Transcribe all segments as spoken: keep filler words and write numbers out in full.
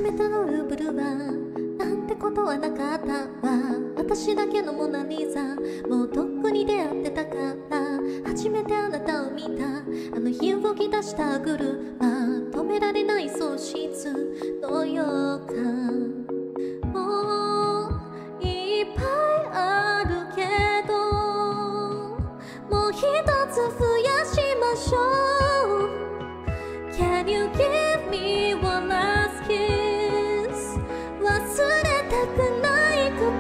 めてのルーブルはなんてことはなかったわ。私だけのモナリザ、もうとっくに出会ってたから。初めてあなたを見たあの日動き出した車、止められない喪失の予感。もういっぱいあるけど、もう一つ増やしましょう。 Can you give me one last kiss? 忘れたくないこと、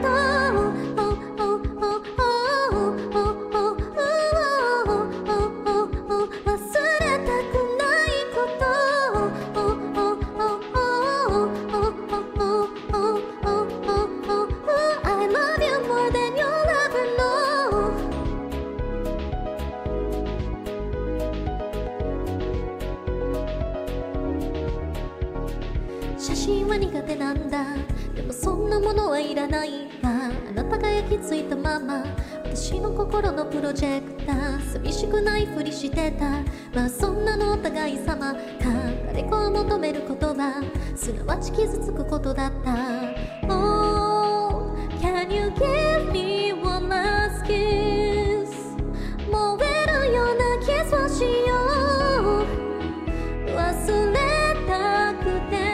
写真は苦手なんだ。でもそんなものはいらないわ。あなたが焼き付いたまま私の心のプロジェクター。寂しくないふりしてた。まあそんなのお互い様か。誰かを求める言葉、すなわち傷つくことだった。 Oh, can you give me one last kiss? 燃えるようなキスをしよう。忘れたくて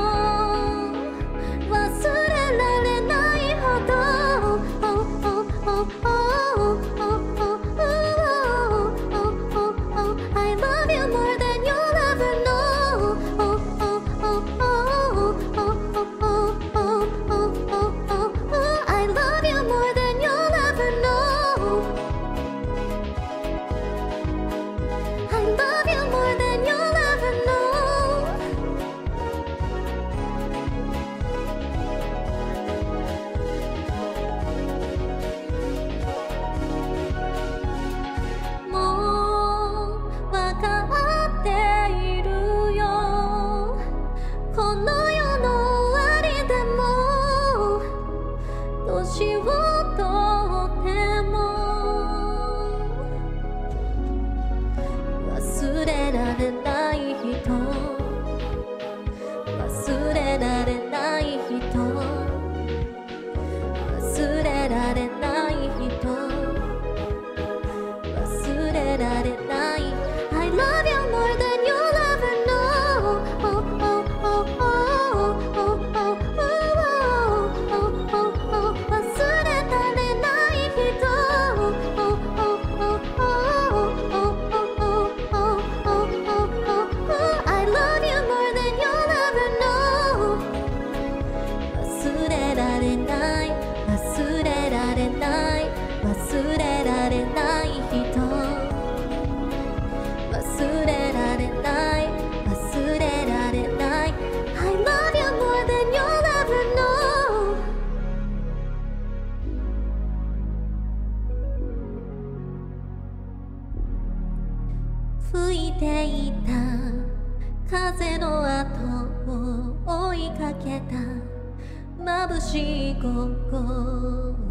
忘れられない人、忘れられない人、忘れられない人、忘れられない。 I love you more than you'll ever know. Oh, oh, oh, oh, oh, oh, oh, oh, oh, oh. 忘れられない人、oh, oh, oh, oh, oh. I love you more than you'll ever know. 忘れられない、忘れられない、忘れられない人、忘れられない、忘れられない。 I love you more than you'll ever know. 吹いていた風の後を追いかけた眩しい午後、